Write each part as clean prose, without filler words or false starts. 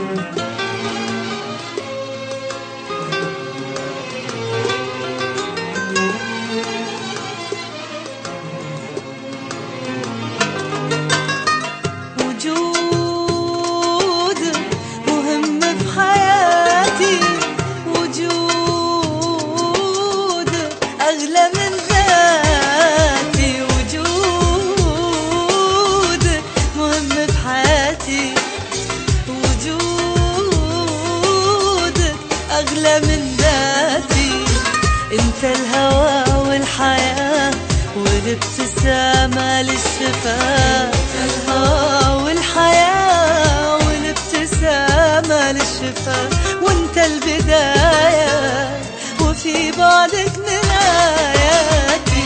أغلى من ذاتي. انت الهوى والحياة والابتسامة للشفاء. الهوى والحياة والابتسامة للشفاء. وانت البداية وفي بعدك نهاياتي.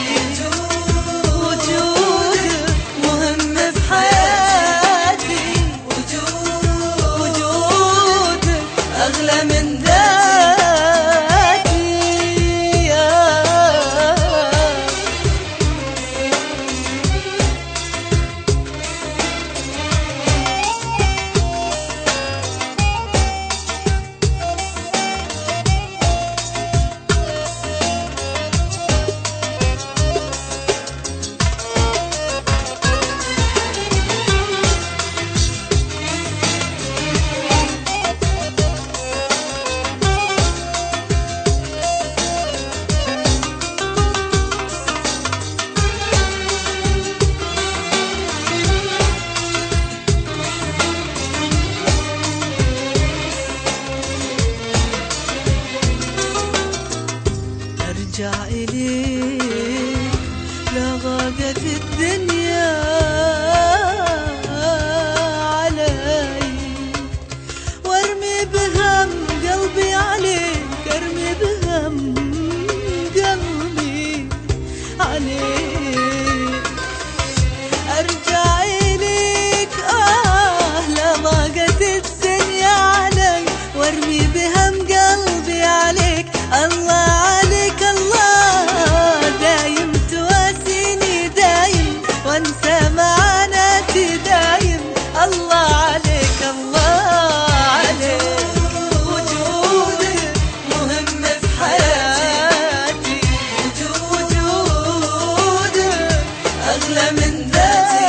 وجودك مهم في حياتي. وجودك أغلى من ذاتي. ارجع إليك لا ضاقت الدنيا علي. وارمي بهم قلبي عليك. ارمي بهم قلبي عليك. ارجع إليك لا ضاقت الدنيا علي. وارمي بهم قلبي عليك. الله عليك الله دايم تواسيني دايم. وانسى معاناتي دايم. الله عليك الله عليك. وجودك مهم في حياتي. وجودك أغلى من ذاتي.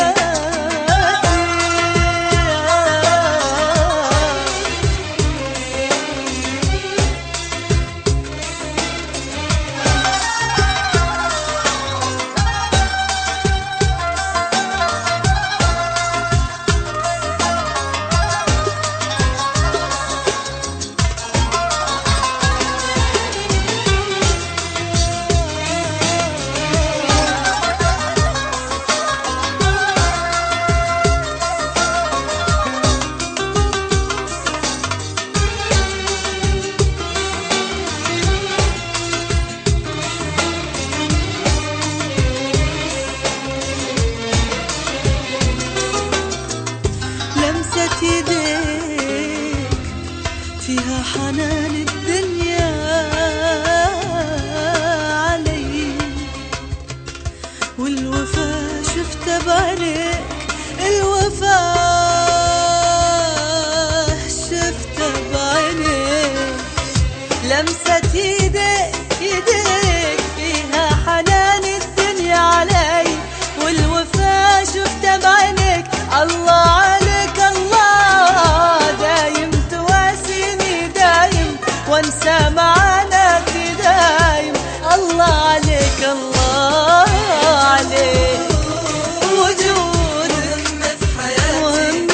يديك فيها حنان الدنيا علي. والوفا شفته بعينيك. الوفا شفته بعينيك. لمسة يديك فيها حنان الدنيا علي. والوفا شفته بعينيك. الله عليك الله دايم تواسيني دايم. وانسى معاناتي دايم. الله عليك الله عليك. وجودك مهم في حياتي.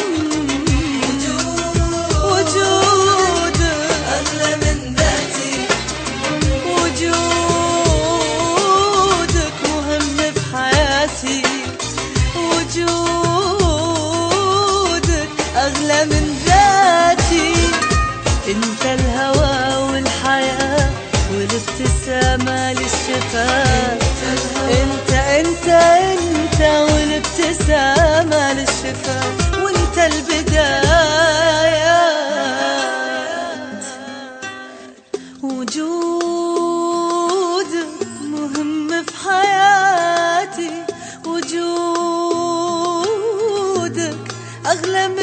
وجودك أغلى من ذاتي. وجودك مهم في حياتي. وجودك أغلى من ذاتي. انت الهوى والحياة والابتسامة للشفاء. انت والابتسامة للشفاء. وانت البدايات. وجودك مهم في حياتي. وجودك أغلى من